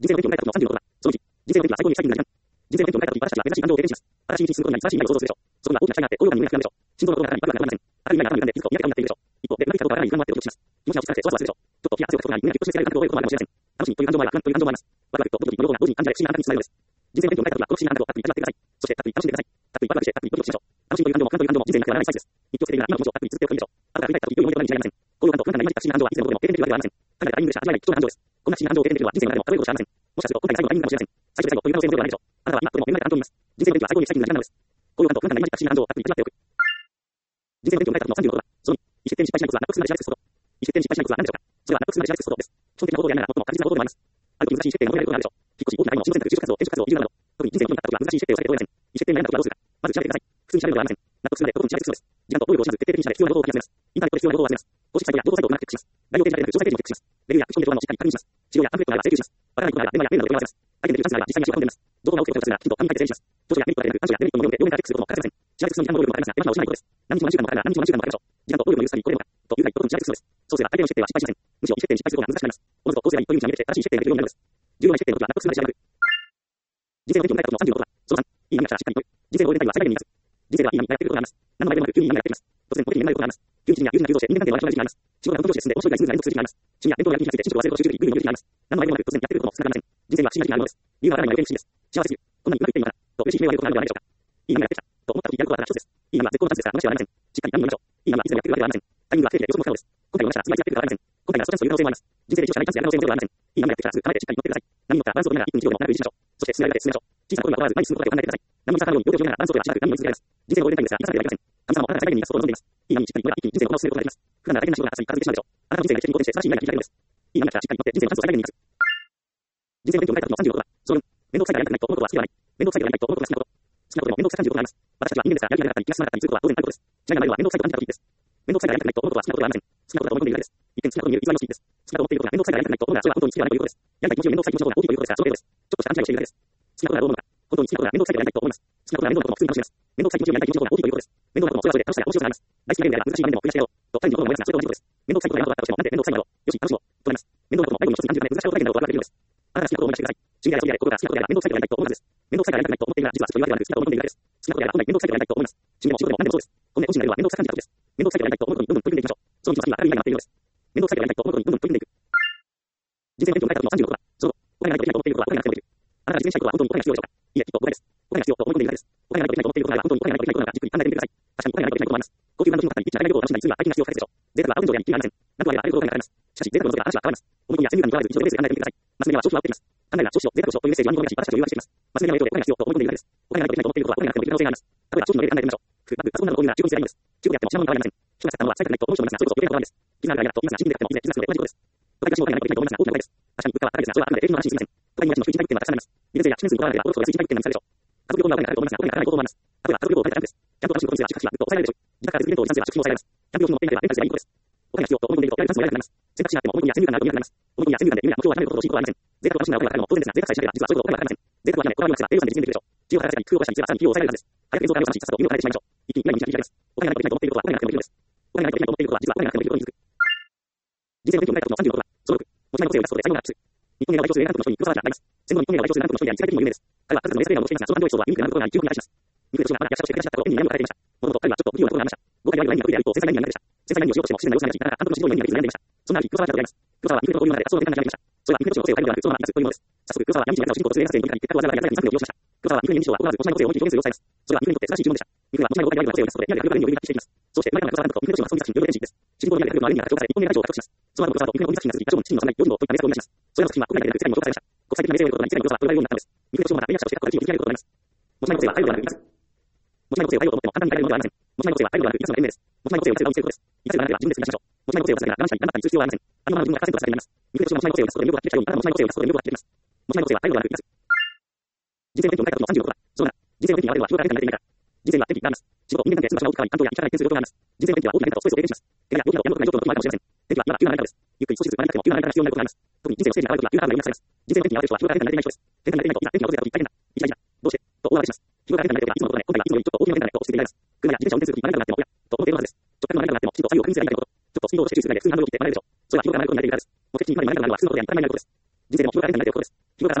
人生の勉強の35度だ。その1、人生の勉強は最高にしたい人になります。人生の勉強の私たちは目指し感情を経験します。新しい道に進むことに素晴らしい未来を想像するでしょう。そこには大きな期待があって、高揚感に胸が膨らむでしょう。心臓の音が中に爆がありません。ある意味が頭に浮かんで、いつも嫌がっているでしょう。一方で、うまくいったことはあらゆる不安もあってドキドキします。気持ちが落ち着かせ、そわそわするでしょう。ちょっと気が強くとかない、胸がギュッと締め付けられる感覚を覚えることもあるかもしれません。楽しみという感情もあれば、不安という感情もあります。ワクワクとドキドキの両方が同時に感じられ、不思議な感覚につながるようです。人生の勉強を書いたときは、この不思議な感覚をたっぷり味わってください。そして、たっぷり楽しんでください。たっぷりワクワクして、たっぷりドキドキしましょう。楽しみという感情も不安という感情も人生になくてはならないサイズです。日記をつけているなら、今の気持ちをたっぷり綴っておくべきでしょう。後から振り返ったとき、良い思い出がないに違いありません。高揚感と不安感が今に来た不思議な感情はいつでもどこでも経験できるわけではありません。ただタイミングでしか味わえない貴重な感情です。こんな不思議な感情を経験できるのは人生の中でも数えるほどしかありません。もしかすると今回が最後のタイミングかもしれません。最初で最後という可能性もゼロではないでしょう。あなたは今とても恵まれた環境にいます。人生の勉強は最高にしたい人になりたいのです。高揚感と不安感が今に来た不思議な感情をたっぷり味わっておく。人生の勉強を書いた時の35度だ。その2、意思決定に失敗しないことは納得するまで知らずすること。意思決定に失敗しないことは何でしょうか。それは納得するまで知らずすることです。基本的なことでありながら最も確実なことでもあります。あると難しい意思決定が求められることがあるでしょう。引っ越し、大きな買い物、進路選択、就職活動、転職活動、移住など、特に人生の時に立った時は難しい意思決定をされておりません。意思決定に悩んだ時はどうするか。まず調べてください。普通に調べるのではありません。納得するまでとことん調べてくるそうです。時間と労力をしなく徹底的に調べ必要なことを書き出せます。インターネットで必要なことを集めます。公式サイトや情報サイトをうまくチェックします。概要ページだけでなく詳細ページもチェックします。レビューや口コミの評判もしっかり確認します。治療やパンフレットがあれば請求します。わからないことがあれば電話やメールなどで問い合わせます。相手にできるチャンスがあれば実際に足を運んでみます。情報が多くてお手数がきちんと紙に書いて整理します。長所やメリットが出る短所やデメリットの読んで要点からチェックすることも欠かせません。調べて進む時間の労力もかかりますが、手間暇をしないことです。何日も何週間もかかるなら何日も何週間もかかるでしょう。時間と労力の許す限りこれでもかというぐらいとことん調べて進むです。そうすれば大抵の意思決定は失敗しません。むしろ意思決定に失敗することが難しくなります。おのずと構成がいいという道が見えてきて正しい意思決定ができるようになるのです。重要な意思決定の時は納得するまで調べる。人生の勉強の書いた時の35度だ。その3、いい波が来たらしっかりと。人生の終えた時は最大限に生かす。人生ではいい波がやってくることがあります。何の前でもなく急にいい波がやってきます。突然ポケに見えないことがあります。急に人や友人が急増して人間関係の悪くなる時期があります。仕事が運動して進んで面白いがスムーズな連続する時期があります。趣味や伝統や技術について知識を忘れることを集中的にグイグイ言う時期があります。何の前でもなく突然やってくることも少なくありません。人生は不思議な時期があるのです。理由はあらゆる不思議です。幸せすぎる。こんなにうまくいっていいのかなと嬉しい悲鳴を上げることがあるのではないでしょうか。いい波がやってきたと思った時やることはただ一つです。いい波は絶好のチャンスですが話ではありません。しっかり波に乗りましょう。いい波はいつでもやってくるわけではありません。タイミングは不定期で予測不可能です。今回の話はつまりやってくるからありません。今回がラストチャンスという可能性もあります。人生で一度しかないチャンスや可能性もゼロではありません。いい波がやってきたらすぐ構えてしっかり乗ってください。波に乗ったらバランスを取りながら一分一秒でも長く維持しましょう。そして進められて進めましょう。小さな声は問わず前に進むことで考えてください。波に逆らうように両手を広げながらバランスを取りはしばらく波に乗り続けられます。人生のゴールデンタイムですが、生かされてはいけません。神様はあなたが最大限に生かすことを望んでいます。いい波にしっかり乗れば一気に人生の駒を進めることができます。普段なら大変な仕事がたくさん片付けてしまうでしょう。あなたの人生が一緒に好転して正しい未来が開けるのです。いい波が来たらしっかり乗って人生のチャンスを最大限に生かす。人生の勉強を書いた時の35度だ。その2、面倒くさいからやりたくないと思うことは好きではない。面倒くさいからやりたいと思うことが好きなこと。好きなことでも面倒くさい35度があります。私たちは人間ですからやる気がなかったり気が進まなかったりすることは当然あることです。ちなみに前は面倒くさいと感じた時です。面倒くさいからやりたくないと思うことは好きなことではありません。好きなことだと思い込んでいるだけです。一見好きなことに見える偽りの好きです。好きなと思っていることが面倒くさいからやりたくないと思うならそれは本当に好きではないということです。やりたい気持ちより面倒くさい気持ちの方が大きいということですが、その程度です。ちょっとした勘違いをしているだけです。好きなことはどう思うのか。本当に好きなことが面倒くさいからやりたいと思います。好きなことは面倒なことも普通に楽しめます。面倒くさい気持ちよりやりたい気持ちの方が大きいということです。面倒なこともそれはそれで楽しさや面白さがあります。大好きなゲームであれば難しい場面でも増やしてやろうと単に心を燃やすのはそれと同じことです。面倒くさいことが山ほどあったとしてもなんで面倒くさいのだろう。よし、楽しもうとなります。面倒なことも最後に一つに単純で難しいこと体験などを分かっているのです。あなたが好きなことを思い出してください。趣味であれ遊びであれ心が好きなことであれば面倒くさいことやりたいと思うはずです。面倒くさいからやりたくないと思っているなら実はそういうわけではなく好きなことを思い込んでいるだけです。好きなことやれば本来面倒くさいことやりたいと思います。趣味でも仕事でも何でもそうです。本音本心の内容は面倒くさ感じたことです。面倒くさいことやりたいと思うことにどんどん取り組んでいきましょう。その道の先には明るい未来が待っているのです。面倒くさいことやりたいと思うことにどんどん取り組んでいく。人生の勉強を書いた時の35度だ。そのお金がないとできないと思っていることはお金がなくてもできる。あなたが実現したいことは本当にお金が必要でしょうか。いいえ、きっとお金です。お金が必要と思い込んでいるだけです。お金がないとできないと思っていることなら本当にお金がないとできないことなのかじっくり考えてみてください。確かにお金がないとできないこともあります。高級ブランド品の方にリッチな大量を楽しんだりするには大金が必要不可欠でしょう。贅沢は青天井や日給がありません。なんとあればあれほどお金がかかります。しかし贅沢の望みは話は変わります。思い込みや先入観にとらわれず一度冷静に考えてみてください。マスメディアは長期は追っています。考えが長期を贅沢をというメッセージを暗号がし私たちを誘惑しています。マスメディアの影響でお金が必要と思い込んでいるだけです。お金がないとできないと思っていることはお金がなくてもできる可能性があります。例えば長期の例で考えてみましょう。パソコンなど購入なら中古にすればいいのです。中古であっても品物に変わりません。人が使ったものは使いたくないと思う人もいますが、それこそ売れることなんです。気があるからやと言いますが、新品で買ってもいいね、実はそれで同じことです。都会暮らしのお金がないとできないと思いますが、大きな声です。確かに物価は高いですが、それはあくまで平均の話に過ぎません。都会に暮らしの水準体験はたくさんあります。利便性や知名度にとらわれては、おろそかで水準体験なんでしょう。家族旅行はお金がかかると思いますが、お金がかからないこともあります。例えば家族旅行を書いたタイプです。ちゃんと楽しむことにすれば宿泊費はぐっと抑えられるでしょう。自宅から実現と時間性は宿費も抑えられます。キャンプ用品も持っていなければレンタルすればいいことです。お金が必要と思い込んでいるとやるチャンスもやらなくなります。選択肢があっても思い込みや先入観があると見えなくなります。思い込みや先入観で夢や目標を諦めることを信仰はありません。贅沢を楽しむならお金がかかるのも当然ですが、贅沢さえしなければ実はそういうことお金がかかりません。贅沢を諦め、こだわりをなくせば栄養価で実現できるでしょう。需要が高い工夫をしたり、さらに費用を抑えられるはずです。早く映像化を楽しいさっさと夢を叶えてしまいましょう。一気に未来に導きます。お金がないとできないと思っていることはお金がなくてもできるのです。お金がないとできないと思っていることは実はお金がなくてもできることに気づく。人生の勉強を書いた時の36度だ。その6、持ち前の個性を生かすことで才能がアップする。日本映画を代表する映画監督の人に黒沢明があります。戦後日本映画を代表する監督の人であり世界的にも有名です。彼は数々の名作映画をしていますが、その感情エピソードはユニークなことがあり、記憶に新たにします。ユニークな人がまだ役者として暮らしちゃった頃、絵に悩みを抱えていました。もともと彼はちょっと不器用なところがありました。豪快であるラインが得意でありと繊細な意味が苦手でした。繊細な意味をしようとしても自然な要素がなし、なかなか監督の指導に悩み悩んでいました。そんなある日、黒沢明がございます。黒沢はインフレの交流の中で圧倒的な感じがありました。それはインフレの人の個性を変えるのではなく、そのまま生かすというものです。早速、黒沢は闇市の中を主人公とする映画撮影に取り掛かり、結果技がやりたい作品を利用しました。黒沢はインフレに認証は行わず、持ち前の個性を思い切り表現する要素を抑えます。それはインフレにとって素晴らしい注文でした。インフレは持ち前の豪快である個性を生かすことで、リアルな表現により立っていきます。そして、前から黒沢監督とインフレの人が存在する有料演技です。主人公のリアルな表現のアレンジが強化され、日本映画賞を獲得します。その後、黒沢とインフレの作品が続き、多少の地位の幼い用心棒といった名作を生み出します。それらの作品は国内だけでなく世界にも評価されました。国際的な名声を得ることが世界に黒沢は取り上げるようになったのです。インフレの人もまた、連絡者として各個人を引き上げることになります。持ち前の個性はアイドルではなく、持ち前の個性をアイドルと思っても簡単に変えられるものではありません。持ち前の個性はアイドルではなく、一つの延命です。持ち前の個性を見せることです。いかついがなければ自分で作りましょう。持ち前の個性を出さなければ我慢したり頑張ったりする必要はありません。ありのままの自分が100%出されています。インフレの人が持ち前の個性を出すことに魅力が発揮したように、あなたも持ち前の個性を出すことに魅力が発揮します。持ち前の個性はアイドルではなく、いかつい。人生の勉強を書いた時の36度だ。そうだ。人生の勉強には日頃から変化が出ていないから。人生には天気があります。仕事、人間関係、妻の奥川に関東や一から内転する状況があります。人生の天気は大きな変化とストレスを経験します。天気や病気など病気などの状況もあるかもしれません。天気は今急な変化です。ゆっくり少しずつ学びたくても急な変化が必要になることがあります。特に人生のステージが変わることは急な変化が生み出されます。人生の天気に合わせる人は日頃から変化に慣れていない人です。変化に慣れていないといざ天気が訪れた時大変だ。一大事だ。どうしてと大慌てします。日頃から変化に慣れていることがいつものことで、今回はいつもよりちょっと大きな変化だねと落ち着いていられます。車や自転車を運転する時に慣れなくなっても、おやと思っているはずです。直感の慣れなくなっても、きちんと作業を確認すればいいということ。ちょっとスピードを落として注意するだけで普通にハンドルを切って学べるでしょう。それは日頃から学ぶことに慣れているからです。目的に今に慣れなくなるのは普通のことであり当たり前のことです。人生でも日頃から変化に慣れていることです。日頃から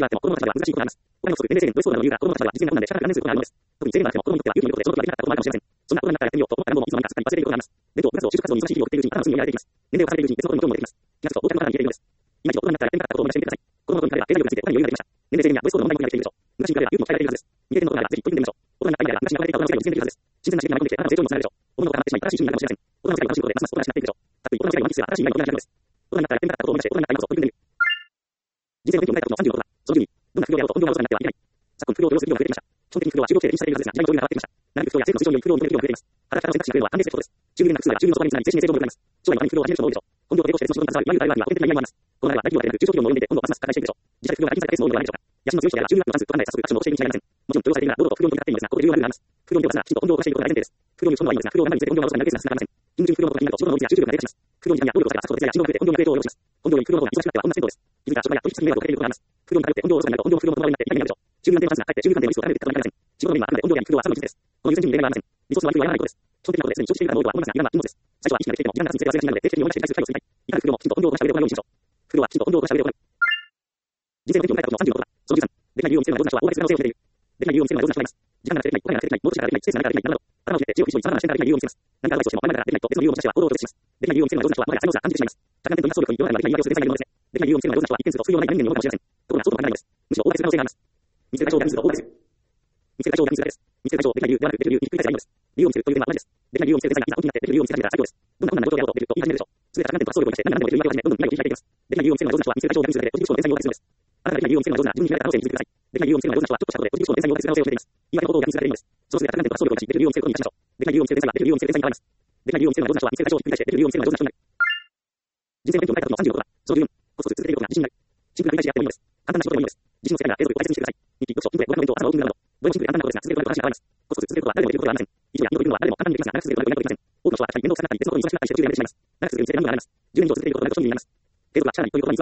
があっても、子供たちは難しいことがあります。他にも年齢制限とそうなの理由が、子供たちは実現が困難で仕方が難しいことがあるのです。特に制限があっても、子供にとっては勇気によって衝動ができなかったこともあるかもしれません。そんな大人になったらやってみようと思ったらもういつの間にかすっかり忘れていることがあります。伝統、部活動、就職活動に忙しい日々を送っているうちに、頭の隅にやられていきます。年齢を重ねているうちに別のことに興味も出てきます。気がつくと、大人の中に入れているのです。今一度大人になったらやってみたかったことを思い出してみてください。子供の頃に彼は経済力について他に余裕ができました。年齢制限やボイスコードの問題も解決できるでしょう。昔に比べれば勇気も鍛えられているはずです。未経験の大人ならぜひ取り組んでみましょう。大人になった今では昔に憧れていた大人の世界を実現できるはずです。新鮮な刺激が舞い込んできて、あなたの成長にもつながるでしょう。大物が放ってしまい新しい趣味になるかもしれません。大人の世界が楽しいことでますます大人になっていくでしょう。たっぷり大人の世界を満喫する新しい未来の大人になるのです。大人になったらやってみたかったことを思い出して、大人になった今こそ取り組んでみる。人生の転機を迎えた時の30の大人、その10に、どんな副業であろうと本業が大人になってはいけない。昨今副業を許容する企業が増えてきました。基本的に副業は就労規制で禁止されているはずですが、時代の潮流が変わってきました。なるべく副業や政府の市場により副業を認める企業が増えています。働き方の選択肢が増えるのは関連性ということです。収入源が複数なら収入の相場につながり、精神性成長も生まれます。将来のために副業を始める人も多いでしょう。本業を並行して別の仕事に携わる、いわゆる大ワークには普遍的な意味合いもあります。この流れは大企業だけでなく中小企業も及んでいて、今度ますます拡大していくでしょう。実際副業が禁止されたケースも多いのではないでしょうか。養の強い人であれば収入アップのチャンスと考え早速アクションを起こしているに違いありません。もちろん許容されているなら堂々と副業に向かっていいのですが、ここで重要なルールがあります。副業に手を出すならきちんと本業を動かしていることが大前提です。副業に打ち込むのはいいのですが、副業を頑張りにつれて本業が遅くなるケースが少なくなりません。金融副業のことが気になると仕事の効率や集中力が低下します。副業に時間や労力を割く作業や仕事が増えて本業に影響を及ぼします。本業に副業の方が忙しくなっては同じ程度です。気づいたら職場や取引先に迷惑をかけていることがあります。副業に頼って本業を遅くなると本業も副業も遠回りになって痛みになるでしょう。収入安定のチャンスがかえって収入関連のリスクを高める結果となりません。仕事の面はあくまで本業より副業は朝の一日です。この優先順位に例外はありません。リソースの割り振りはやらないことです。基本的なことですでに承知している方の多くは思いますが、いらんな禁物です。最初は意識ができていても時間が経つにつれて忘れがちになるので定期的に思い出して理解する機会を作りたい。いかなる副業もきちんと本業をこなした上で行うようにしましょう。副業はきちんと本業をこなした上で行う。人生の転機を迎えた時の30の大人、その13、できない理由を見せるのはどんな人は大別なのせいを決めている。できない理由を見せるのはどんな人がいます。時間がなくてできない、お金がなくてできない、戻しができない、スペースがないからできない、など頭をひねって知恵を非常に様々な視点からできない理由を見せます。何かアドバイスをしても前々からできないと別の理由を持ち出しては行動を拒絶します。できない理由を見せるのはどんな人はもはや才能さ感じてしまいます。着眼点と理想力に世の中にはできない言い訳をするデザインのものですね。できない理由を見せるのはどんな人は一見すると副業のない何年に思うかもしれません。ところがそうとも限らないのです。むしろ大別な可能性があります。見つけた対象を大別見つけた対象を大別見つけた対象を大別見つけた対象をできない理由ではなくできる理由にひっくり返せばいいのです。理由を見つけるという点は同じです。できない理由を見つけるデザインがいざ本気になってできる理由を見つけ始めたら最強です。どんな困難なことであろうとできると言い始めるでしょう。すべて着眼点と発想力を生かして何が何でもできる言い訳を始め、どんどん未来を切り開いていきます。できない理由を見つけるのはどんな人は見つけた対象を大別するだけでポジティブ思考のデザインを大切するのです。あなたができない理由を見つけるのはどんな自分に開いた可能性に気づいてください。できない理由を見つけるのはどんな人はちょっとしたことでポジティブ思考のデザインを大切する可能性を秘めています。言い訳のことを逆にするだけでいいのです。そうすれば着眼点と発想力を生かしできる理由を見つけることに活かしましょう。できない理由を見つけるデザインができる理由を見つけるデザインがあります。できない理由を見つけるのはどんな人は見つけた対象をひっくり返してできる理由を見つけるのはどんな人になる。人生の転機を迎えた時の30のことは、その14、コツを続けていることが自信になる。シンプルな繰り返しやってもいいのです。簡単な仕事でもいいのです。自信の世界が継続力を大切にしてください。日記、読書、筋トレ、語学の勉強、朝のウォーキングなど、どれもシンプルで簡単なことですが、続けることが正しい話が変わります。コツを続けることは誰でもできることではありません。一度や二度というのは誰も簡単にできますが、長く続けることはできません。多くの人は確かに面倒くさくなったり、別のことに忙しくなったりして途中でやめてしまいます。長く続けるにつれて何度があります。10年以上続けていることは何かということになります。継続は力にということに偽りはありません。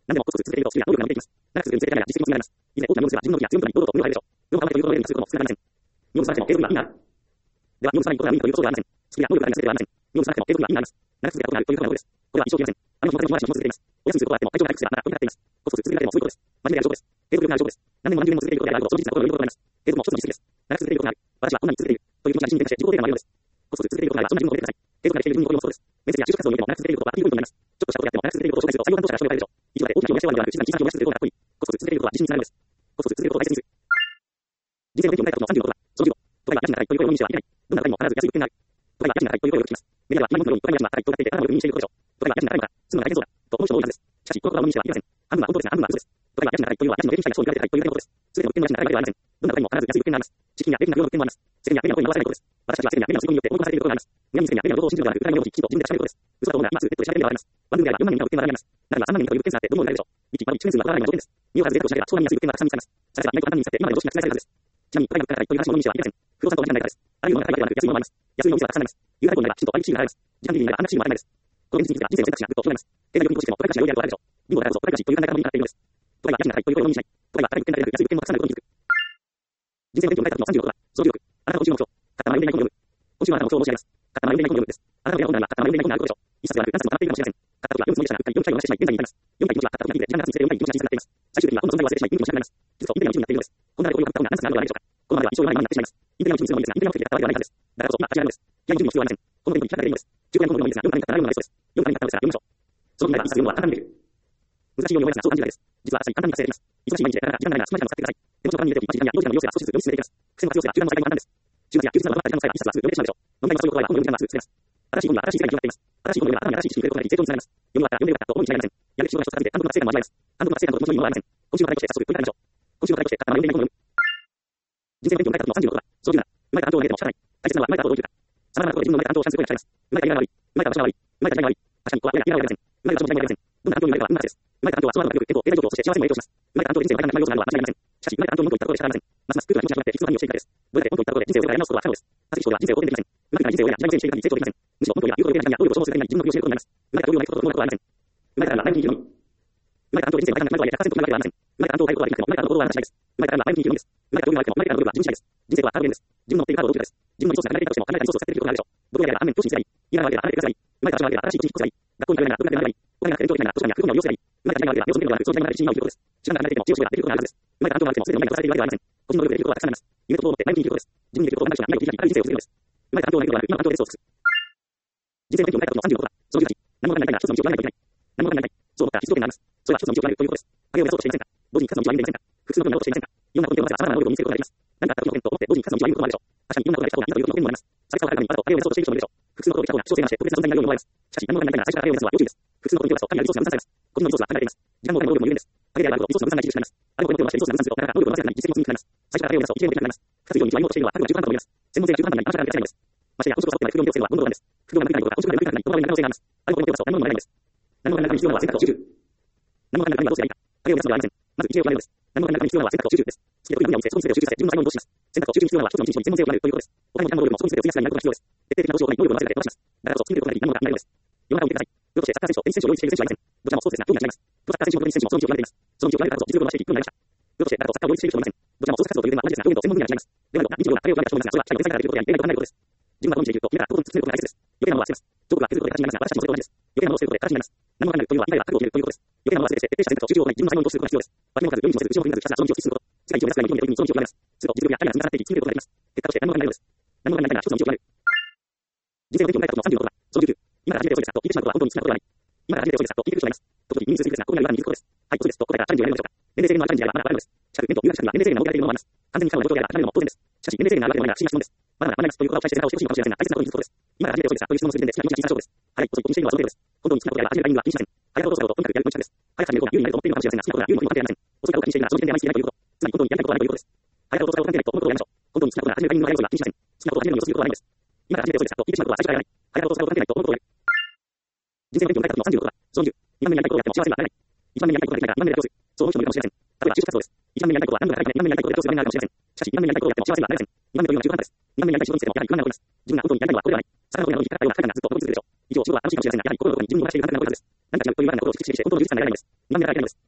何でもコツコツ続けるとスキルや能力が伸びていきます。長く続けるにつれて実績も積み上げます。いずれ大きな能力や自分の力や強みとなり、堂々と運用されるでしょう。両方あまりということで見たすることも少なくありません。身をさらしても継続が意味がある。では、身をさらにことが意味ということではありません。スキルや能力が全てではありません。身をさらしても継続が意味があります。長く続けたことがあるということなのです。これは一生懸命ません。あの人も私も続けています。お休みすることがあっても体調が回復すればまた追いかかっています。コツコツ続けられてもそういうことです。真面目である証拠です。継続力がある証拠です。何年も何十年も続けていることであると、その実なことを読みることがあります。継続も一つの実績です。長く続けていることがある。私はこんなに続けている。という気持ちが自信に出して自己肯定感があるのです。コツコツ続けていることがあれば、そんな自分を肯定ください。継続ができている自分に心を持つことです。面接や就職活動においても長く続けていることはアピールポイントになります。ちょっとしたことやっても長く続けていることを紹介すると採用担当者が紹介されるでしょう。一度で大きな企業を増やして終わりではなく、静かに小さな企業を増やしていることがかっこいい。コツコツ続けていることは自信につながるのです。コツコツ続けることを大切にする。人生の勉強を迎えたことの36は、その15。都会は家賃が高いという声を耳にしてはいけない。どんな都会も必ず安い物件がある。都会は家賃が高いという声をよく聞きます。メディアは今のように都会の家賃が高いと歌っていて、あなたの耳にしていることでしょう。都会は家賃が高いのか、住むのが大変そうだ。と思う人も多いはずです。しかし、この言葉を耳にしてはいけません。半分は本当ですが、半分は嘘です。都会は家賃が高いというのは家賃の平均値がそう言われて高いというだけのことです。すべての物件の家賃が高いわけではありません。どんな都会にも必ず安い物件があります。資金や便利な業の物件もあります。世間には便利なことを合わせないことです。私たちは世間や便利な吸い込みによって追い込まされていることがあります。無理に世間や便利なことを信じるのではなく、裏のことをきちんと自分で確かめることです。嘘だと思うなら、今すぐネットで調べるのがあります。ワンルームであれば4万人の物件があります。中には3万人という物件差があってどうも売られるでしょう。一気に1年数は取らないのが条件です。身を数でと調べれば超難に安い物件がたくさん見つかります。されば何と何人に使って今まで常識が覆されるはずです。ちなみに、都会の物件が高いという話も耳にしてはいけません。不動産と同じなんです。あるいは物が高いわけではなく、安いものもあります。安いものはたくさんあります。有害物になればきちんと割引が払えます。時間的になればあんな地位も与えないです。この現実については人生の選択肢がぐっと広がります。経済力にとしても都会暮らしが良いであるとあるでしょう。貧乏だからこそ都会暮らしという考え方も意味があっているのです。都会は家賃が高いという声を耳にしない。都会は高い物件だけでなく安い物件もたくさんあることに気づく。人生の勉強を迎えたことの36は、その16。あなたの宇宙の目標。買ったまま読めない本を読む。今週はあなたの目標を申し上げます。買ったまま読めない本を読むです。あなたの選んだ本なら買ったまま読めない本があることでしょう。一冊ではなく何冊も買っているかもしれません。買った時は読むつもりでしたが、うっかり読む機会を逃してしまい、現在に至ります。読みたい気持ちは買った時だけで時間が経つにつれて読みたい気持ちが小さくなっています。最終的には本の存在を忘れてしまい、読む気持ちがなくなります。気づくとインテリアの夢中になっているのです。こんなこういう買った本が何冊かあるのではないでしょうか。このままでは一生読まないままになってしまいます。インテリアの夢中にするのもいいですが、インテリアの目的で買ったわけではないはずです。だからこそ今始めるのです。気合い準備も必要はありません。この勉強に力がいるのです。中古屋の本でもいいですが、読むために買ったら読むのがベストです。読むために買ったのですから読みましょう。その問題は一冊読むのは簡単にできる。難しいように思いますが、そう感じるからです。実は私、簡単に達成できます。忙しい毎日でなかなか時間がないなら、その時間を使ってください。手持ちの紙に入れておき、1時間や4時間の要請は少しずつ読み進めていきます。癖の強さや習慣の使い方も簡単です。週末や休日などが余った時間の際は一冊はすぐ読めてしまうでしょう。飲み会もそういうことは本を読みながらすぐ進めます。新しい本には新しい世界が広がっています。新しい本には新しい視野に触れることができ、成長につながります。読み終わった、読んでよかったと思うに違いありません。やるべき仕事が一つだけで、半分の達成感も味わえます。半分の達成感と気持ちのいいものはありません。今週の課題として早速組み立てましょう。今週の課題として買ったまま読めない本を読む。人生の勉強を迎えたことの36は、その17。生まれた担当を投げても仕方ない。大切なのは生まれたことをどう生きるか。様々なことで自分の生まれた担当をちゃんと声が聞かれます。生まれた家が悪い。生まれた場所が悪い。生まれた時代が悪い。確かにここは親が嫌いはありません。生まれた場所も時代もありません。どんな担当に生まれたか運がです。生まれた担当はその後の努力、健康、経済状況、そして幸せにも影響します。生まれた担当で人生を変えられない要素があるのは間違いありません。しかし、生まれた担当の元と言ったことで仕方ありません。ますます空気が気持ちよくなって、いつの間にもしていただけです。どれだけ元と言ったことで人生をやり直すことは可能です。正しい人は人生を肯定できません。うまくいかない人生をや時代のせいにしている限り成長できません。むしろ元と言えば言うことを言えない時間や労力を消耗するだけに自分の首を絞めることになります。生まれた道理をないことと思うことはありません。生まれたら前向きに生きるのみ。生まれた担当で人生を変えられないとはいえ 100% 決まるわけではありません。生まれた担当を変えることができなくても、生まれた行動は私です。生まれたら前向きに生きるのみです。生まれた道理が悪くても、生まれた努力は自分次第です。人生はカードゲームです。自分の持っているカードをどうするかです。自分のリソースが限られていたとしても、限られたリソースを使っていることがあるでしょう。どこであれば反面教師にすればいい。家が悪ければ離れてください。生まれた場所が悪ければ新しい地域に越せばいい。学校に通えないなら文学で学べばいい。お金が伝統的なら図書館や空港の要請がいい。生まれた時代が悪ければ目を背けることがなく、その時代がある自信が生きることです。時間が離れていても、知を絞ればできることがあるはずです。生まれた担当が悪くても、すべての前に出されているわけではありません。個人の努力でできることはたくさんあります。夢と心を持って前向きに生きることです。自分にできることを考える人が未来を切り開き、ある人生を続けるのです。生まれた担当がないことはなく、今の担当でレースを尽くす。人生の勉強を迎えたことの36は、その18。何も考えないなら一つの道を取らないといけない。何も考えない。そう思ったら必須条件があります。それは一つの道を取られるということです。影を目指そうとしていませんか。同時に二つの道を歩んでいませんか。普通のことになろうとしていませんか。いろんなことにまずは様々な能力を見せることができます。何かあった時の点と思って同時に二つの道を歩むこともあるでしょう。確かにいろんなことができた方がいいという欲望もあります。差別化を図るためにまだ影を目指そうとしている人もいるでしょう。普通のことをできた方が挑戦がして特別な存在になるように思われます。しかし何も考えないなら最初から影を目指すのは要注意です。普通のことに手を出すと神やリソースが分散されます。個人のリソースは限られています。時間もお金も能力も有限です。影であるとリソースの分散が著しくなります。あることに手を出してリソースが分散するとなかなか能力を分散せずに実績も積み重ねます。最初から影を目指すと一年もできなくなります。二つ以上に道を歩もうとしているのは覚悟が十分だと思います。専門性が十分なのに話ができないのです。ましてや本職がそってない副業に手をつけるのは問題です。副業ができないことが本職ができなくなり、この場合になる可能性があります。あることに手を出すと何も生まれないのです。何も考えないために必要なのは選択を集中。何も考えないためにはどうすればいいか。影を目指すのではありません。まず一例を考えるのです。何も考えないために必要なのは選択を集中です。好きで得意な分野を見つけ、そこに全てを集中させ、自分の才能に没します。選択を集中に必要なのは一つの人種に専門性を学ぶということです。他にも時間も能力もそこに全てを費やすようになることが必要です。徹底的な投資を行い、能力を伸ばせるだけ伸ばします。だからこそ、次のことができ何もが生まれるのです。世の中を見てください。プロとしてサッカー選手とテニス選手を両立している選手はありません。どちらもスポーツですが、競技が違います。プロサッカー選手もテニス選手もその道を行われています。その道を行われたからこそ実力を伸ばしていくようになりました。プロとして誰とサッカーを両立している人もいません。どちらもスポーツ活動という点は同じですが、表現と専門分野が違います。では日常な彼を考えた人もいますが、それは機械のデザインからできることやり、デザインと考えることです。自分がどうにしていると、決めたところに進めることが大切です。余計なものは捨てます。ジョブが削ることで形になりますが、私たちもそれと同じです。余計なものを捨てることで形になります。何も考えないというのは機械が覚悟を決めるということです。余計なものは捨てて徹底した選択と集中を行い、自分の才能をどうすることが必要です。脇の数、運気をせず、後ろを振りなず、ひたすらその道を突き進むこと。世界一を目指すがいいとにその道を極めます。すると実力や愛が積み重なっていき、続けることができます。結果として何も考えないのです。何も考えないなら一つの道を極める。人生の勉強を迎えたことの36は、その19。今から始めて遅いですかと聞いてしまうことは本当に好きなことではない。今から始めて遅いですかと聞いてくる人がいます。時々耳にするですが、ここにある違和感に気づくことです。はい、遅いです。と答えたらチャレンジをやめるでしょうか。年齢制限のあるチャレンジやまだあるのです。資格、免許、留学資格には年齢制限が設けられているものもあります。完全に不可能な状況であれば諦めるのも当然です。しかし、年齢制限があるわけでもないなら不思議な質問です。まだまだないですという言葉を期待して背中を押してほしいかもしれませんが、大切なことに気づくことです。今から始めて遅いですかという質問のする時点で好きな気持ちにさせた証拠です。早い、遅い、としているのはその程度です。本当に好きなことであれば始めるタイミングは気にしません。早いことを遅いこととにかくやる気持ちです。早く始めることが有利になると思っているのかもしれませんが、好きなことが有利にも関係ありません。遅いかどうか気にしているならその時点であまり好きでないということ。つまり本当にやりたいことはないということです。早いことを遅いこと関係ないと思うことをやめましょう。本当に好きなことが始めるタイミングの早い遅いは気にしません。好きなことを始めるのに遅いことはないのです。今から始めて遅いですかと聞いてしまうことは最初からやらない。早いことを遅いこと関係ないと思うことをやる。人生の勉強を迎えたことの36は、その10。2番目にやりたいことをやっても幸せにはなれない。1番目にやりたいことができないから2番目でやってどうする。そう思う人もいるかもしれません。例えば就職活動です。1番目にやりたいことは何度か高いため2番目にやりたいことでどうする場面があるかもしれません。しかし2番目にやりたいことをやっても幸せにはなれません。2番目というのは中途半端です。2番目にやりたい仕事についてもやはり不安が残ります。自分が本当にやりたいのはこれではない。魚のことに引っかかったような不快感がずっと残り続けるでしょう。以上、仕事は楽しいかもしれませんが、やはり心のどころに自分を逃している不安が残るはずです。何か違うという不安な心を突きつけて本当の充実感が得られないのです。2番目がやりたいのです。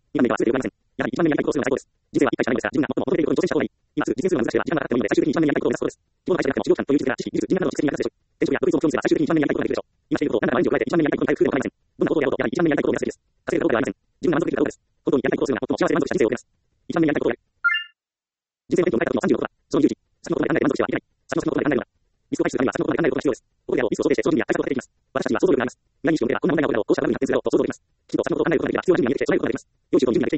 ではありません。やはり1万年やりたいことをするのが最高です。人生は一回しかないのですが、自分が最も求めていることに挑戦した方がいい。今すぐ実現するのは難しければ時間がかかってもいいので、最終的に1万年やりたいことを目指すことです。希望が会社でなくても、事業期間という技術や知識、技術、人脈などの実績に役立つでしょう。転職や独立を競技すれば最終的に1万年やりたいことができるでしょう。今していることを何ら毎日を加えて1万年やりたいことに回復するではありません。どんなことをやろうと、やはり1万年やりたいことを目指すべきです。稼げるかどうかではありません。自分が満足できるかどうかです。本当にやりたいことをするのが最も幸せで満足した人生を送ります。1万年やりたいことをやる。人生の勉強の大学の36は、その10時、先のことまで考えて満足してはいけない。先のことまで考えるのは、リスクを回避するためには先のことまで考えることが必要です。ここであろうリスクを想定して、その準備や対策を立てていきます。私たちには想像力があります。未来にして読んではこんな問題が起こるだろう、こうした場面に発展するだろうと想像できます。きちんと先のことを考えることができれば必要な準備が見えてきて備えることができます。用意周到に準備ができていれば災害やトラブルが起きても心配することはありません。毎日の問題があってもすぐに対処できます。では先のことまで考えてもすぐに対処できます。どんなことがあってもすぐに対処できます。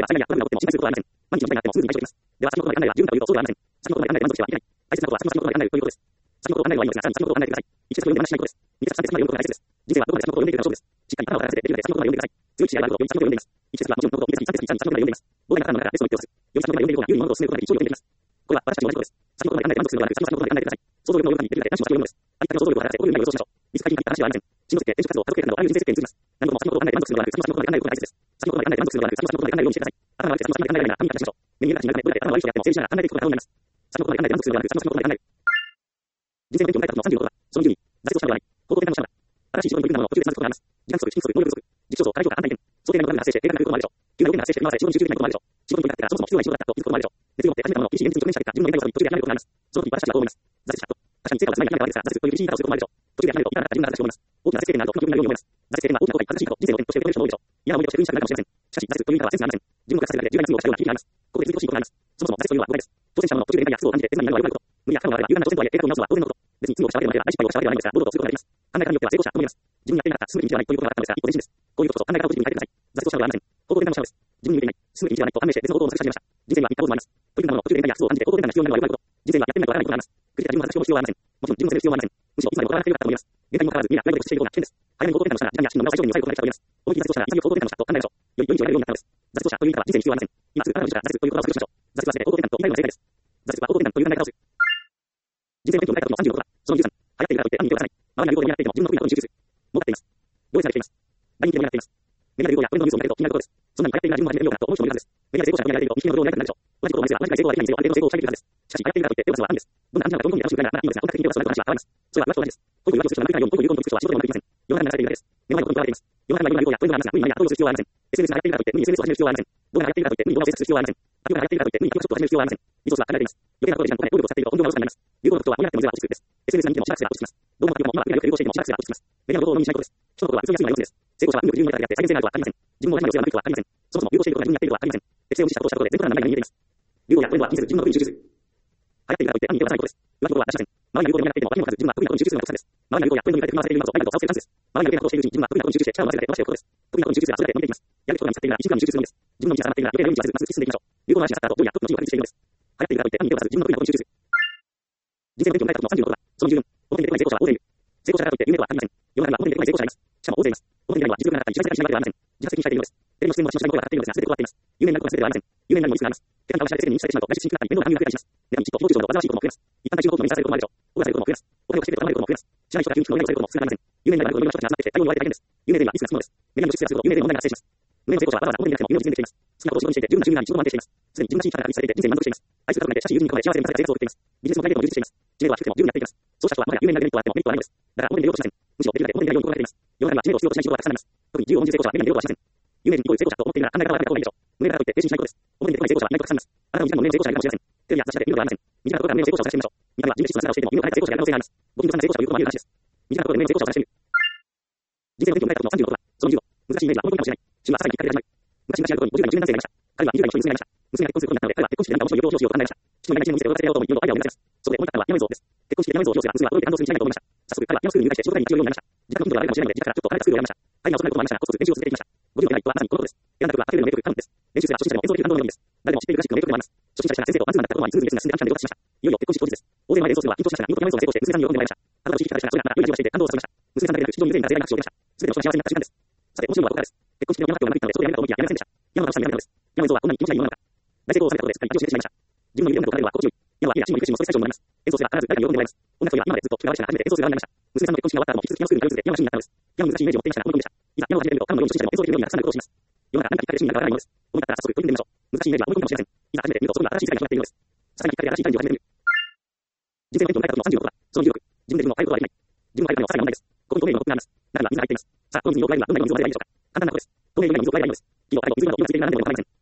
先のことまで考えて満足してはいけない。大切なことは先のことまで考えるということです。先のことを考えるのはいいのですが、さらに先のことまで考えるということです。先のことを考えるのは大切です。一節読んで話しないことです。一節読んで話しないことが大切です。人生はどこまで先のことを読んでいくか勝負です。しっかり頭を働かせてできるので先のことまで読んでください。強い知恵があることを先のことを読んでいます。一節はもちろんのこと、二節、三節、三節のことまで読んでいます。膨大な頭の中からベストの一つ。より先のことまで読んでいる方が有利に物事を進めることができ、一生懸命できます。これは私たちも同じことです。先のことまで考えて満足するのではなく、先のことまで考えてください。想像力の及ぶ限りできるだけ何しもしようのです。ありったけの想像力を働かせ、こういう内容を予想しましょう。水書きに限った話はありません。進路設計、転職活動、家族計画などあらゆる人生設計に移ります。何度も先のことを考えて満足するのではなく、先のことまで考えることが大切です。先のことまで考えて満足するのではなく、先のことまで考えるようにしてください。頭が悪くて先のことまで考えられないなら、神に感謝しましょう。目に見えなくて頭が悪い人やっても整理しながら考えていくことが可能になります。先のことまで考えて満足するのではなく、先のことまで考える。人生勉強の大学の36は、その10に、挫折をしたのではない。方向転換をしたのだ。新しい仕事に取り組んだものを途中で挫折することがあります。時間不足、資金不足、能力不足、実証上、過大評価、簡単点、想定内のトラブルが発生して、データが来ることもあるでしょう。急な動きが発生して、今まで仕事に集中できないこともあるでしょう。仕事に取り掛かってからそもそも必要な仕事だったと気づくこともあるでしょう。熱量を持って始めたものを、一時現実に直面した結果、自分のやりたいことに途中で諦めることがあります。その時、私たちはどう思います。挫折したと。確かに成果はつまり諦めたわけですが、挫折という厳しい言い方をすることもあるでしょう。途中で諦めると、今から自分が挫折を思います。大きな挫折経験があると、気持ちのように思います。挫折経験は大きなことが恥ずかしいこと、人生の転機として受け止める人も多いでしょう。嫌な思い出として封印したくなるかもしれません。しかし、挫折という言い方はセンスがありません。自分の活かせるだけで、重大な罪を犯したような気があります。ここで気づいてほしいことがあります。そもそも挫折というのは誤解です。挑戦者の途中で限界や不足を感じて、手段になるのは良くないこと。無理や不可能があれば、勇敢な挑戦とはいえ、計画を見直すのは当然のこと。別に罪をしたわけでもないが、大失敗をしたわけではないのですが、堂々とすることができます。考え方によっては成功者と思います。自分にやっていなかった、すぐに道ではないということがあったのですが、一歩前進です。こういうことこそ考え方をポジティブに変えてください。挫折をしたのではありません。方向転換をしたのです。自分に向いていない、すぐに道ではないと判明して別の方向を探し始めました。人生には三日坊主もあります。取り組んだものを途中で限界や不足を感じて方向転換が必要になるのは良くないこと。人生にはやってみないとわからないことがあります。くじけた自分を正しく思う必要はありません。もちろん自分を責める必要はありません。むしろいつまでも断らなくてよかったと思います。限界にもかかわらず、みんなやりたいことをしていることが危険です。早めに方向転換をしたら、時間や資金の無駄を最小限に抑えることができたと思います。思い切り挫折をしたら、潔く方向転換をしたと考えましょう。良い道をやれるようになったのです。挫折をしたという言い方は人生に必要はありません。今すぐあなたの自ら挫折という言葉を削除しましょう。挫折は全て方向転換と言い換えるのが正解です。挫折は方向転換という考え方をする。人生の勉強の大学の36は、その13、流行っているからといって何に手を出さない。周りが流行で見やっていても自分の得意なことに集中する。儲かっています。行列ができています。大人気でもやっています。メディアで流行やトレンドニュースを見かけると気になることです。そんなに流行っているなら自分も始めてみようかなと思う人もいるはずです。メディアで成功者がやられていると見聞きのことをやりたくなるでしょう。同じことを毎日が同じ成功はできないにせよ、ある程度成功をしたいというはずです。しかし、流行っているからといって手を出すのはあるんです。どんな安全などんどんやらしくないならいいのですが、本格的に手を出すのは話が変わります。それは浮気と同じです。恋に浮気をする人は何かように恋を言うことにつく人は仕事でもできません。世の中に流れているだけです。目の前のことにとらわれています。世の中には今やトレンドがありますが、無理にや恋をする必要はありません。SNS が流行っているからといって無理に SNS を始める必要はありません。動画が流行っているからといって無理に動画を制作する必要はありません。タピオカが流行っているからといって無理にタピオカショップを始める必要はありません。リソースは限られています。余計なことで時間とかで労力を使っていると本当はおろそかになります。流行のことは今やってもいずれは落ち着くです。SNS が見てもしばらくすれば落ち着きます。どうもタピオカも今今よく流行していてもしばらくすれば落ち着きます。メディアのことを飲みにしないことです。人のことは急ぎやすいのは良くです。成功者は運よく自分の中でやって再現性があるとは限りません。自分も同じようなことはありません。そもそも流行していることが自分にやっているとは限りません。適性を無視したことをしたことで全国からの何が見えています。流行やトレンドは気にせず自分の得意に集中する。流行っているからといって何に手を出さないことです。浮気のことは出しません。周りが流行でやっていても私にもかず自分は得意なことに集中するのが特産です。周りが流行やトレンドに向かって振り回されている今こそ何かを差をつけるチャンスです。周りが得意なことをしているうちに自分は得意なことに集中して力を合わせて伸ばしていくことです。得意なことに集中すればそれだけ伸びていきます。やることが見つかっているなら一時間に集中するのです。自分の道が定まっているなら余計なようにさせずまず突き進んでいきましょう。流行の話が去った後どうやっと気持ちを確立しているのです。流行っているからといって何に手を出さず自分の得意なことに集中する。人生の勉強の大学の36はその10。表に出てこない成功者は大勢いる。成功者だからといって有名とは限りません。世の中には表に出てこない成功者がいます。しかも大勢います。表に出ないのは実力がなかったり自発的なしないわけではありません。自発的にしたいというのです。テレビの出演も私の視点も声がかかっているのですが、全て断っています。有名になることが全てではありません。有名になるのにリスクがあります。手段が失われて世間に認知されてしまうと、内出身になったり、面倒な髪が増えたりします。値段に嫉妬、誹謗中傷など煩わしいことも増えます。一般大衆の報道にされることもあるでしょう。応援されることも増えます。お金をしていると離れることも増えます。知らない人が急に聞くのをやめされることも少なくありません。有名になるのにいろんな人たちが集まってきて、対応に追われただけです。有名ではリスクがつくのです。メディアの出世がすると有名で問題が発生します。無名の成功者はわざわざ表に出なくても有名を実現できています。好きなことを仕事にしていて、十分な収入に自己を満定しています。すでに自分らしい力が確立されていて人生に満足しています。愛する家族がいて、親しい友人に囲まれ幸せにされて生活を送っています。ビジネスもプライベートも充実しています。知名度は低くても十分やっていきます。そうした人はもはや有名になるメリットはあってもメリットはないのです。だから表に出ようとしません。むしろできるだけ表に出ないように心がけています。世の中には知名度を必要としない仕事がたくさんあります。特に15本人成功者は目に出ようとはしません。有名人イコール成功者と思っているなら考え方はやめた方がいいでしょう。無名だからといって停止しないことです。表に出てこない成功者は意外とたくさんいます。あなたの身近にも無名の成功者がいるかもしれません。テレビや雑誌で見るのではありません。身近なところから無名の成功者を探してみましょう。見た目は人気質な姿をしていても、見るのが成功者や可能性があります。ご近所さんが成功者ということもあり得る話です。身近なところで無名の成功者を探してみる。人生の勉強の大学の36は、その15、難しいイメージは本当にかもしれない。主は朝に聞かれて始まる。昔々のことに50代の10年男性がいました。彼は20代の人に娘がいました。娘が結婚することになったので、彼は結婚式で何か面白い旅行をしようと考えました。父のいないチームを見せて驚かせてやろうと思い、いろいろアイデアを目指します。そこで思い立ったのは山水像です。結婚式で山水像を披露すれば娘は驚いて感動するに違いないと思いました。早速彼はピアノスクールに入会して仕事に日曜日を読みました。自宅の頻度が上がるかもしれないので、自宅からちょっと離れたスクールをやめました。アイデアを備えることもありましたが、コツコツ練習を続けていきました。50代の人はまさにこのことです。選んだ曲はアカペルの名曲カンです。練習すれば初心者でも演奏できる感動のようにです。誰も知っているクラシックの名曲でもあります。初心者でしたが先生とマンツーマンだったこともあり、ズームレッスンが進んで感謝で上達しました。いよいよ結婚式当日です。大勢の前で演奏するのは緊張しましたが、見事に山水像を成功して娘さんに喜んでもらいました。あなたの地域からしたらそれなら良い味をしていて感動をさせました。娘さんだけでなく、非常に有名な全員が盛大な拍手を受けました。すべての人が幸せになった瞬間です。さて、面白いのはここからです。結婚式で山発表が長引いたので、そこでやめたと思いきややめませんでした。山田さんにやめたのです。山水像はこんなに気持ちがいいものなのか。大成功を収めたことで、すっかり味を示してしまいました。自分の魅力などを語れるは心地よい。山は家やチームのリフレッシュもそれ最初になります。演奏すれば必ず誰かに喜んでもらいます。音楽というのは今までずっと気が合わせながら初めて演奏する側になりました。娘さんの結婚式が終わった後も引き続きピアノスクールに通って山の趣味になったのです。ピアノの難しいイメージを持っていましたが、この難しいイメージを持っていましたが、追い込みでした。今の夢を叶うように初心者でも演奏できるようになるたくさんの苦労をします。世の中何かきっかけで趣味が変わらないものです。思い立ったら早速取り組んでみましょう。難しいイメージは追い込みかもしれません。いざ初めて見るとそこが新しい世界が広がっているのです。世の中には新しい世界が広がっているのです。さらにきっかけで新しいチャレンジを始めてみる。人生の勉強の大学の36は、その16、自分で自分を変えることができない。自分を変えるためにはさらに問題です。ここに透明の特訓があります。中には水が入っています。さあ、この水に水を加えるにはどんな色の水を加えればいいでしょうか。簡単なことです。透明な色に水を加えればいいのです。企業、介護、水など色がついているなら何でも構いません。すでに入っている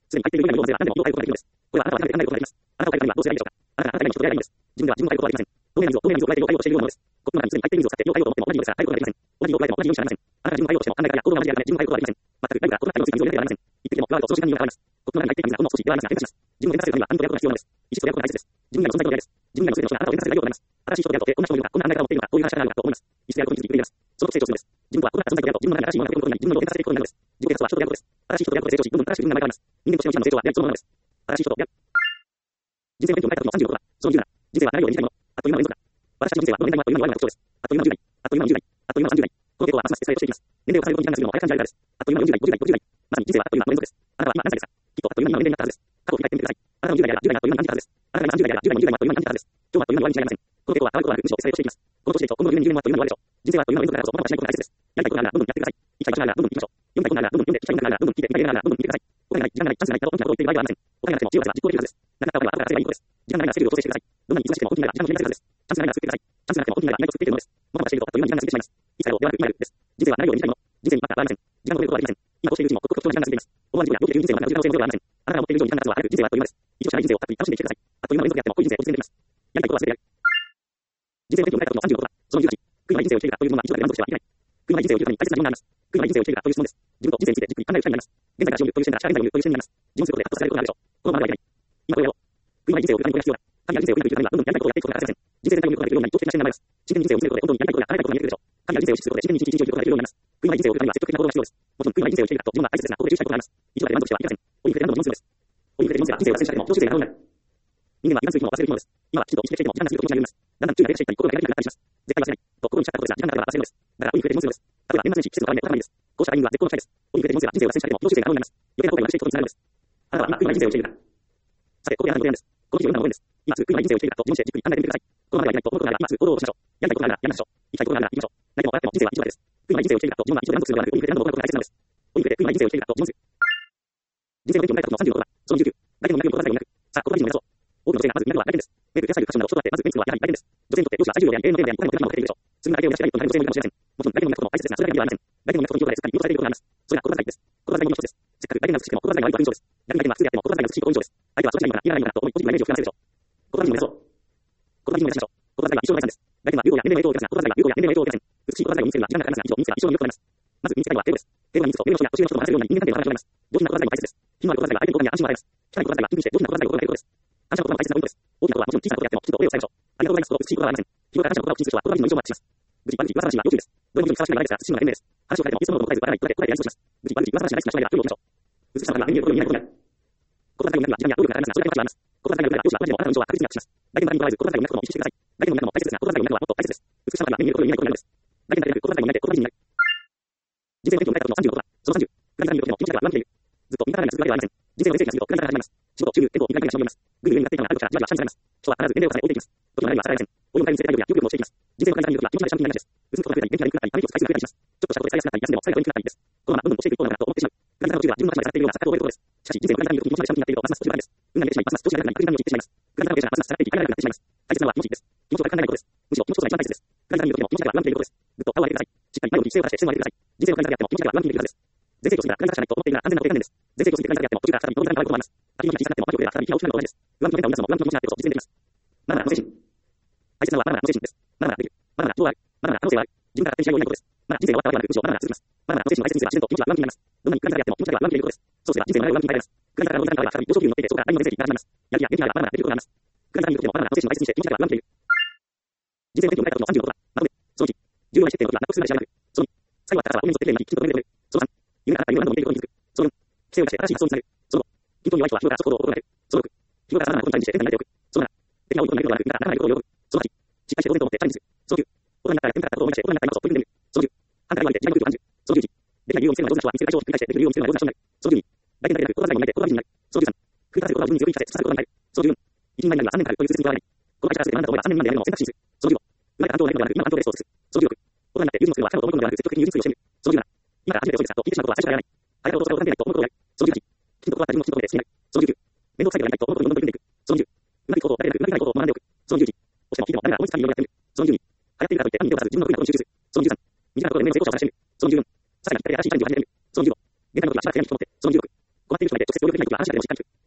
の要望では何でも利を変えることができるのです。これはあなたは考えることができます。あなたを変えるにはどうすればいいでしょうか。あなたがあなたに人とやればいいんです。自分では自分を変えることができません。同年水を加えて要変えようとしているようなものです。コップの中にすでに入っている水を使って要変えようと思っても同じ量ですら変えることができません。同じ量を加えても同じようにしかなりません。あなたが自分を変えようとしても考え方や行動が同じであるため自分を変えることができません。全く何かこの中の水が水を入れてはなりません。一滴でも加わるとその時間には変わります。コップの中に入っていた水がほんの少しではありますが変化します。自分を変化するためには何とやることが必要なのです。意識とやることが大切です。自分以外の存在と嫌です。自分以外の全ての人があなたを変化するがようとなります。新しい人と出会うとこんな人もいるが、こんな考え方を持っているが、こういう話があるがと思います。意識とやることに気づいています。その成長するのです。自分はこの中の存在と出会うと自分の中に新しいものが来ることになり、自分の変化させていくことになるのです。自己変化は人と出会うことです。新しい人と出会うことで成長し、どんどん新しく自分が生まれ変わります。人間としての一番の成長はやはりそのものなのです。新しい人と出会う。人生の勉強を変えた時の36は、その理由なら、人生は何より短いもの。あっという間の連続だ。私たちの人生はどの年代もあっという間に終わるのが特徴です。あっという間の10代、あっという間の20代、あっという間の30代。この傾向はますますスライドしていきます。年齢を重ねることに時間が過ぎるのを早く感じられるからです。あっという間の40代、50代、50代。まさに人生はあっという間の連続です。あなたは今何歳ですか。きっとあっという間に今の年齢になったはずです。過去を振り返ってみてください。あなたの10代やら10代があっという間に感じたはずです。あなたが今30代やら10代も20代もあっという間に感じたはずです。今日はあっという間に終わりに違いません。この傾向は変わることはなく、むしろスライドしていきます。この年でいくと、今後の10年、20年もあっという間に終わるでしょう。人生はあっという間の連続だからこそ、まだまだしないことが大切です。やりたいことがあるならどんどんやってください。行きたい場所があるならどんどん行きましょう。読みたい本があるならどんどん読んで、聞きたい音楽があるならどんどん聞いて、見たい映画があるならどんどん見てください。お金がない、時間がない、チャンスがないなど大きなことを言っている場合ではありません。お金がなくても自由は実行できるはずです。なかったお金は後から稼げばいいことです。時間がないならスケジュールを調整してください。どんなに忙しくても本気になれば時間の準備ができるはずです。チャンスがないなら作ってください。チャンスがなくても本気になれば意外と作っているものです。ものがしているとあっという間に時間が過ぎてしまいます。いつかよではなく今やるです。人生は何より短いもの。人生に待ったはありません。時間を止めることはできません。今こうしているうちにも刻々と時間が過ぎています。思わぬ事故や病気で人生をなくす時間のせいではありません。あなたが持っている以上に時間が経つのは早く人生はあっという間です。一度しかない人生をたっぷり楽しんでいってください。あっという間の連続であってもこういう人生を突然できます。やりたいことは忘れてやる。人生の勉強を変えたことの36は、その18。悔いは人生を生きているかというものは一度で満足してはいけない。悔いは人生を生きるために大切なものになります。悔いは人生を生きているかという質問です。自分と人生についてじっくり考える機会になります。現在から死を見るという視点から社会を見るという視点になります。自分することで獲得されることがあるでしょう。このままではいけない。今これをやろう。悔いは人生を生きるためにこれが必要だ。神は人生を生きるためにはどんどんやりたいことをやっていくことが欠かせません。人生全体を見ることができるようになり、長期的な視点になります。真剣に人生を生きることで本当にやりたいことが叶えたいことが見えてくるでしょう。神は人生を意識することで真剣に一日一日を生きることができるようになります。悔いは人生を生きるためには積極的な行動が必要です。もちろん悔いは人生を生きると自分が大切ですが、ここで注意したいことがあります。一度で満足してはいけません。おにふれ何度も日本数です。おにふれ日本数は人生を達成したくても常習性が可能になる。人間は油断する生き物を忘れる生き物です。今はきちんと生きてきていても時間が過ぎると気持ちが緩みます。だんだん注意が出てきていったり心が開かなくなったりします。絶対忘れない。と心に誓ったことですが、時間が経てば忘れるのです。だからおにふれ日本数です。例えば年末年始季節の変わり目、お宝です。こうしたタイミングは絶好の機会です。おにふれ日本数は人生を達成したくても常習性が可能になります。余計な後悔がなくしていくことにつながるのです。あなたは今悔いは人生を生きているか。さて、ここであなたのご提案です。この記事を読んだのです。今すぐ悔いは人生を生きているかと自問してじっくり考えてみてください。このままではいけないと思うことがあれば今すぐ行動を起こしましょう。やりたいことがあるならやりましょう。行きたいことがあるなら行きましょう。何でも迷っても人生は一度だけです。悔いは人生を生きているかと自分は一度で満足するのではなく、おにふれ何度も行うことが大切なのです。おにふれ悔いは人生を生きているかと自問する。人生の勉強を変えたことの36は、その19。だけでもなく、も心が最後になく。さあ、言葉にも目指そう。多くの女性がまず見なくは大変です。メイク、ヘアスタイル、ファッションなど人と会ってまず目につくのはやはり大変です。女性にとって容姿は最重要であり、永遠のテーマであり、お金のテーマをかけているでしょう。次が相手を出して何かに女性もいるかもしれません。もちろん、誰でもなくとも大切ですが、それだけではありません。誰でもなくとも日常ではすっかり見落とされていることがあります。それが心遣いです。心遣いも一つです。せっかく相手が美しくても心遣いが悪いという印象です。逆に相手が普通であっても心遣いが美しいという印象です。相手はそっちがいいのかな、いらないのかなと思い、ポジティブなイメージを膨らませるでしょう。心にも目指そう。心にも目指しましょう。心遣いは一生の財産です。相手は流行や年齢の影響を受けますが、心遣いは流行や年齢の影響を受けません。美しい心遣いを身につけるのは時間がかかりますが、以上身につけば一生の魅力となります。まず身につけたいのは敬語です。敬語が身につくと、目の人や年上の人と話せるようになり、人間関係が話し合います。上品な心遣いも大切です。品のある心遣いは相手の好感や安心を与えます。汚い心遣いは気にして上品な心遣いを心がけることです。感謝の言葉も大切なポイントです。大きなことはもちろん小さなことであっても、きちんとお礼を伝えましょう。ありがとうございますと美しい言葉はありません。日頃から感謝の言葉を口にする人は心にも印象をマッチします。愚痴、悪口、噂話は要注意です。どれも非常にふさわしくないですが、慎むのが賢明です。話を変えてもいつものことを答えず、笑い、答えてやり過ごします。愚痴、悪口、噂話が大好きな人がいれば距離を置きましょう。美しさの中には目に見えることに見えないことになる。心遣いを見なくは時間や労力がかかりますが、それだけの話はあります。心遣いを見ながら容姿は今でもあなたの印象は確実にアップします。だけの中に捉えず、心遣いを見なくとも意識してください。だけの中でも大切ですが、心遣いを見なくはもっと大切です。美しさの中には目に見えることに見えないことになるのです。だけの中でなく心遣いを見なくて心に見えない。人生の勉強を変えたことの36は、その30。暗闇に見るときも気持ちが上向いている。ずっと見たらないが続くわけではありません。人生の冷静に過ぎると暗闇が始まります。仕事、収入、健康、見かけが忍びます。ぐるぐるになっていたのがある時からじわじわくしゃみされます。人は必ず年齢を重ね老いていきます。時の流れには逆らえません。お湯を変えるにつれ体力や記憶力も落ちていきます。人生の感じが見るときは気持ちがシャンピングになるんです。うつむくことが増えたり、元気がなくなったり、髪を使いすぎ増えたりします。ちょっとしたことで使いやすくなったり、休んでも最後にくなったりです。このままどんどん落ちていく一方なのかなと思ってしまう。感じの途中では自分の足まで使っているような錯覚を覚えることです。しかし人生の感じが見るときに気持ちがシャンピングになっているとますます途中がです。運が見えてしまい、ますます調子が良くなり、苦しみを知ってしまいます。感じの傾斜がますます下がっていき、考えなくなってしまいます。大切なのは気持ちいいです。気持ちを考えないことです。むしろ気持ちこそが一番大切です。感じが見るときも気持ちが上向いていることです。ぐっと顔を上げてください。しっかり前を向き姿勢を正して姿勢を上げてください。人生の感じがあっても気持ちが上向いているはずです。全成長するから感じがしないと思っているなら安全な固定観念です。全成長する感じがあっても途中から再び動きが変わることもあります。秋の日が小さくなっても秋の日が再び気が大きくなると同じです。上向きの変化を生み出すのも上向きの気持ちになってこそ実現できます。まだまだの精神。大切なのはまだまだの精神です。まだまだできる。まだまだ希望がある。まだまだ可能性がある。自分から勝手にしないようになることです。まだ人生が終わったわけではなく、むしろまだまだ続きます。まだまだの精神を大切にすれば自然と気持ちは上向きになります。どんなに暗さがあっても気持ちが上向きでいることです。そうすれば人生の流れは上向きになります。暗さからの時間からは再び上昇気流に乗っていて、そこから愛の全盛期になります。やる気や元気がまだまだできることがあります。暗さによってもまだまだの精神を大切にして気持ちが上向きでいる。人生の勉強を変えたことの36は、まとめ。その1、重要な決定のことは納得するまで知らなく。その2、最後は高さは上に沿ってきれいにきちんと止めてくれる。その3、夢があった夢を何度も見ていることに気づく。その4、規制を出して正しい発想につなげる。その5、均等に弱い人は日頃から速度を心がける。その6、日頃から様々なことに対して天然に慣れておく。その7、敵が多いことになることがなく、ならないことを呼ぶ。その8、失敗して当然と思ってチャレンジする。その9、大人になったら天からことを思い出して大人になった今こそ取り組んでみる。その10、反対が言われて自分の空気を感じる。その11、できない理由を見つけるのが上手な人は見つけた人を繰り返してできる理由を見つけるのが上手な人になる。その12、大変だけなく心がないと心がないになる。その13、繰り返せることは自分に強いさせ、させることがない。その14、一人前になるには3年かかるという通説にとらわれない。この会社からすればあなたと思えば3年未満でやるのを選択肢にする。その15、生まれた担当がないことではなく今の担当でそうする。その16、大人になって友人の作るは彼を思い込むのではなく積極的に友人作りをしてみる。その17、今から初めて遅いですかと聞いてしまうことは最初からやらない。早いことをそれを考えないと思うことをやる。その18、きちんと断った自分をきちんと見て好きになる。その19、面倒くさいことがないと思うことにどんどん取り組んでいく。その20、うまくいくことを誰でなくうまくないことを学んでおく。その21、押しても聞いても誰が思いつかないようにやってみる。その22、流行っているからといって何に手を出さず自分の得意なことに集中する。その23、身近なことで目の成功者を探してみる。その24、さらに新しいチャレンジを始めてみる。その25、現在のことはしばらくやると思って。その26、困っている人がいて直接協力できないときは話し合ってもしっかり聞く。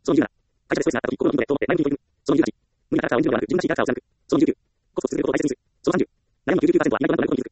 その27、会社でストレスがあった時、心のピンクでと思って前向きに取り組む。その28、無理なキャラクターを演じるのではなく、自分らしいキャラクターを貫く。自分が続けることを大切にする。その30、悩みの99%は意外となくなることに気づく。